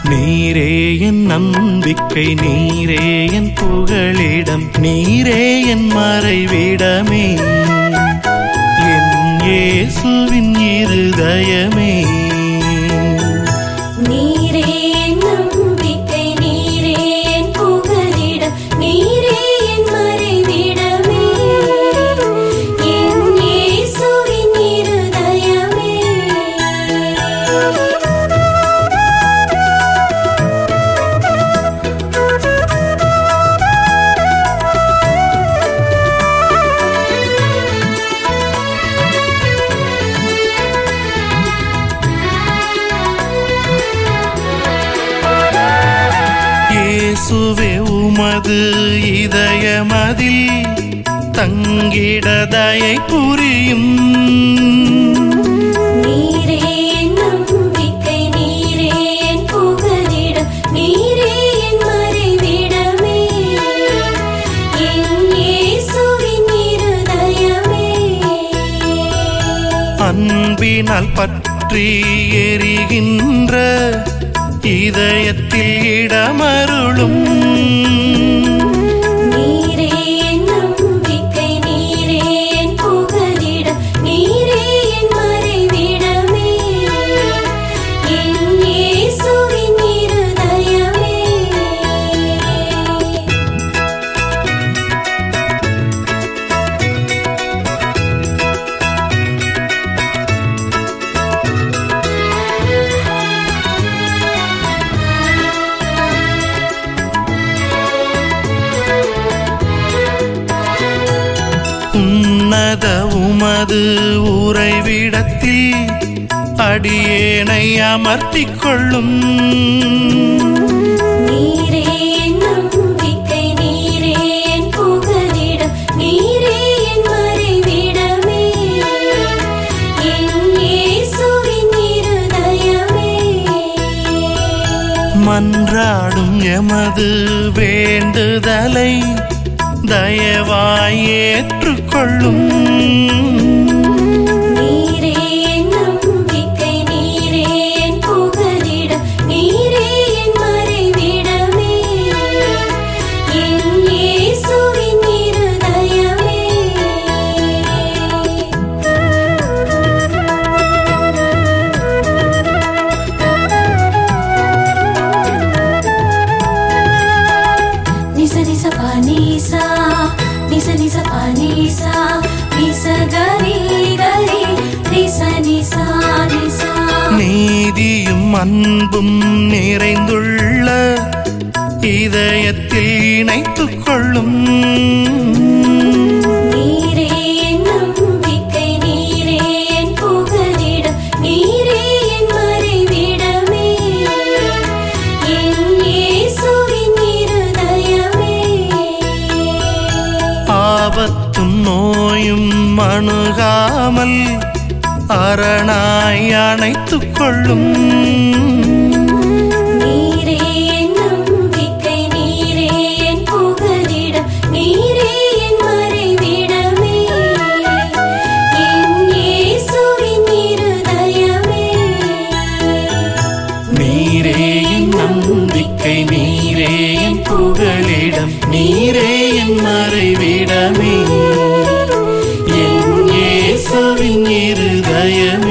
நீரே என் நம்பிக்கை, நீரே என் புகழிடம், நீரே என் மறைவிடமே, என் இயேசுவின் இருதயமே. நீரே என் நம்பிக்கை, நீரே என் புகழிடம், நீரே என் மறைவிடமே, என் இயேசுவின் இருதயமே. இயேசுவே உமது இதயமதில் தங்கிட தயை புரியும். நீரே என் நம்பிக்கை, நீரே என் புகழிடம், நீரே என் மறைவிடமே, என் இயேசுவின் இருதயமே. அன்பினால் பற்றி எரிகின்ற இதயத்தில் இடமருளும். நீரே என் நம்பிக்கை, நீரே என் புகழிடம், நீரே என் மறைவிடமே, என் இயேசுவின் இருதயமே. உன்னத உமது உறைவிடத்தில் அடியேனை அமர்த்திக் கொள்ளும். நீரே என் நம்பிக்கை, நீரே என் புகழிடம், நீரே என் மறைவிடமே, என் இயேசுவின் இருதயமே. மன்றாடும் எமது வேண்டுதலை தயவாய் ஏற்றுக்கொள்ளும். நீரே என் நம்பிக்கை, நீரே என் புகழிடம், நீரே என் மறைவிடமே, என் இயேசுவின் இருதயமே. நிச நிச பா நிசா, நிச நிச பா நிசா, நிச கரி கரி, நிச நிசா நிசா. நீதியும் அன்பும் நிறைந்துள்ள இதயத்தில் இணைத்துக் கொள்ளும். நீரே என் நம்பிக்கை, நீரே என் புகழிடம், நீரே என் மறைவிடமே, என் இயேசுவின் இருதயமே. ஆபத்தும் நோயும் அணுகாமல் அரணாய் அணைத்துக் கொள்ளும். நீரே என் நம்பிக்கை, நீரே என் புகழிடம், நீரே என் மறைவிடமே, என் இயேசுவின் இருதயமே. நீரே என் நம்பிக்கை, நீரே என் புகழிடம், நீரே என் மறைவிடமே, என் இயேசுவின் இருதயமே.